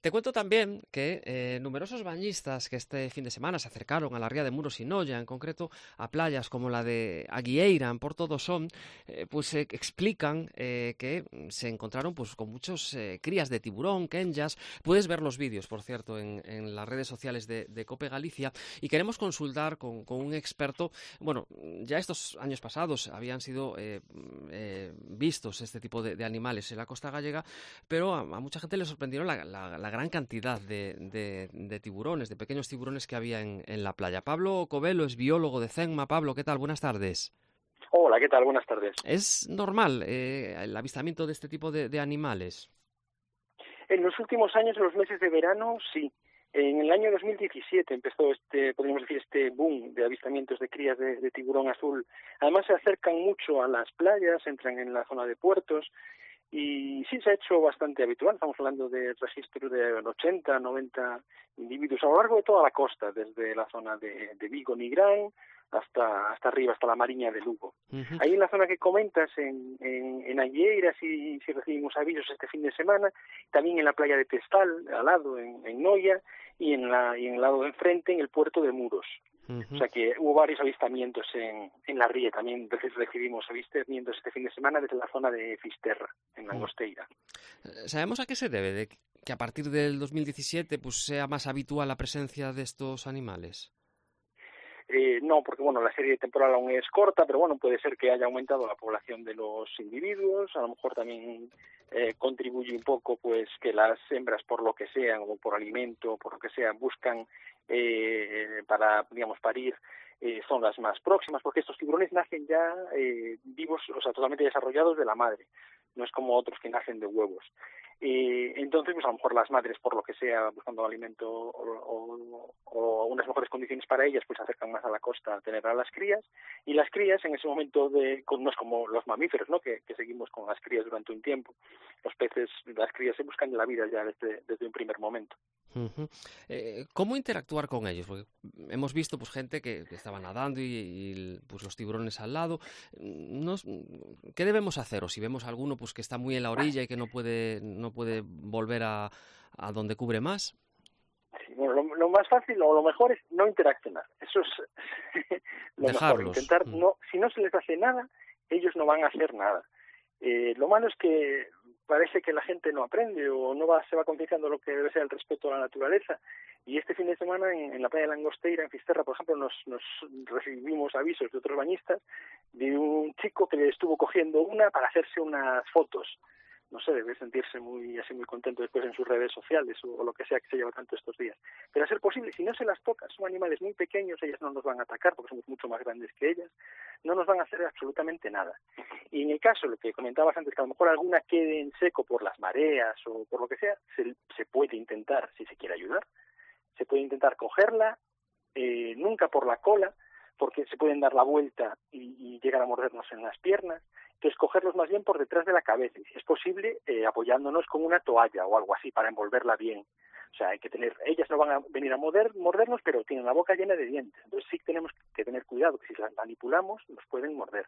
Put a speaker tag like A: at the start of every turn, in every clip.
A: Te cuento también que numerosos bañistas que este fin de semana se acercaron a la ría de Muros y Noia, en concreto a playas como la de Aguieira, en Porto do Son, pues explican que se encontraron pues con muchos crías de tiburón, kenjas. Puedes ver los vídeos, por cierto, en las redes sociales de COPE Galicia, y queremos consultar con un experto. Bueno, ya estos años pasados habían sido vistos este tipo de animales en la costa gallega, pero a mucha gente le sorprendieron la gran cantidad de tiburones, de pequeños tiburones que había en la playa. Pablo Covelo es biólogo de CENMA. Pablo, ¿qué tal? Buenas tardes.
B: Hola, ¿qué tal? Buenas tardes.
A: ¿Es normal el avistamiento de este tipo de animales?
B: En los últimos años, en los meses de verano, sí. En el año 2017 empezó podríamos decir, este boom de avistamientos de crías de tiburón azul. Además, se acercan mucho a las playas, entran en la zona de puertos. Y sí, se ha hecho bastante habitual. Estamos hablando de registros de 80, 90 individuos a lo largo de toda la costa, desde la zona de Vigo, Nigrán, hasta arriba, hasta la Mariña de Lugo.
A: Uh-huh.
B: Ahí en la zona que comentas, en Aguieira, sí recibimos avisos este fin de semana, también en la playa de Testal, al lado, en Noia, y en el lado de enfrente, en el puerto de Muros.
A: Uh-huh.
B: O sea que hubo varios avistamientos en la ría. También recibimos avistamientos este fin de semana desde la zona de Fisterra, en Langosteira.
A: ¿Sabemos a qué se debe de que a partir del 2017 pues sea más habitual la presencia de estos animales?
B: No, porque bueno, la serie temporal aún es corta, pero bueno, puede ser que haya aumentado la población de los individuos. A lo mejor también contribuye un poco pues que las hembras, por lo que sean, o por alimento, por lo que sea, buscan para, digamos, parir son las más próximas, porque estos tiburones nacen ya vivos, o sea, totalmente desarrollados de la madre. No es como otros que nacen de huevos. Entonces, pues a lo mejor las madres, por lo que sea, buscando alimento o unas mejores condiciones para ellas, pues se acercan más a la costa a tener a las crías, y las crías en ese momento no es como los mamíferos, ¿no? Que seguimos con las crías durante un tiempo. Los peces, las crías se buscan la vida ya desde un primer momento.
A: Uh-huh. ¿Cómo interactuar con ellos? Porque hemos visto pues gente que estaba nadando y pues los tiburones al lado. ¿Qué debemos hacer? O si vemos a alguno pues que está muy en la orilla y que no puede volver a donde cubre más.
B: Sí, bueno, lo más fácil o lo mejor es no interaccionar. Eso es lo
A: Dejarlos.
B: mejor. Intentar si no se les hace nada, ellos no van a hacer nada. Lo malo es que parece que la gente no aprende o se va concienciando lo que debe ser el respeto a la naturaleza. Y este fin de semana en la playa de Langosteira, en Fisterra, por ejemplo, nos recibimos avisos de otros bañistas de un chico que le estuvo cogiendo una para hacerse unas fotos. No sé, debe sentirse muy contento después en sus redes sociales o lo que sea que se lleva tanto estos días. Pero a ser posible, si no se las toca, son animales muy pequeños, ellas no nos van a atacar porque somos mucho más grandes que ellas, no nos van a hacer absolutamente nada. Y en el caso, lo que comentabas antes, que a lo mejor alguna quede en seco por las mareas o por lo que sea, se puede intentar, si se quiere ayudar, se puede intentar cogerla, nunca por la cola, porque se pueden dar la vuelta y llegar a mordernos en las piernas. Entonces, cogerlos más bien por detrás de la cabeza y, si es posible, apoyándonos con una toalla o algo así para envolverla bien. O sea, ellas no van a venir a mordernos, pero tienen la boca llena de dientes. Entonces sí tenemos que tener cuidado, que si las manipulamos nos pueden morder.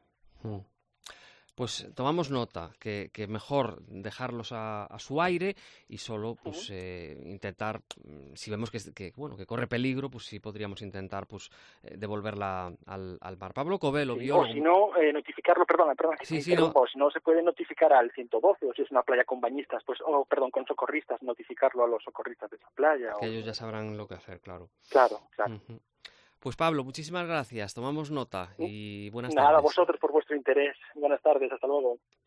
A: Pues tomamos nota, que mejor dejarlos a su aire y solo pues intentar, si vemos que corre peligro, pues sí podríamos intentar pues devolverla al mar. Pablo Covelo,
B: sí,
A: biólogo.
B: O si no, notificarlo, perdona que te interrumpa, o si no se puede notificar al 112, o si es una playa con bañistas, pues, con socorristas, notificarlo a los socorristas de esa playa.
A: Que ellos ya sabrán lo que hacer, claro.
B: Claro.
A: Uh-huh. Pues Pablo, muchísimas gracias, tomamos nota y buenas tardes.
B: Nada, a vosotros por vuestro interés. Buenas tardes, hasta luego.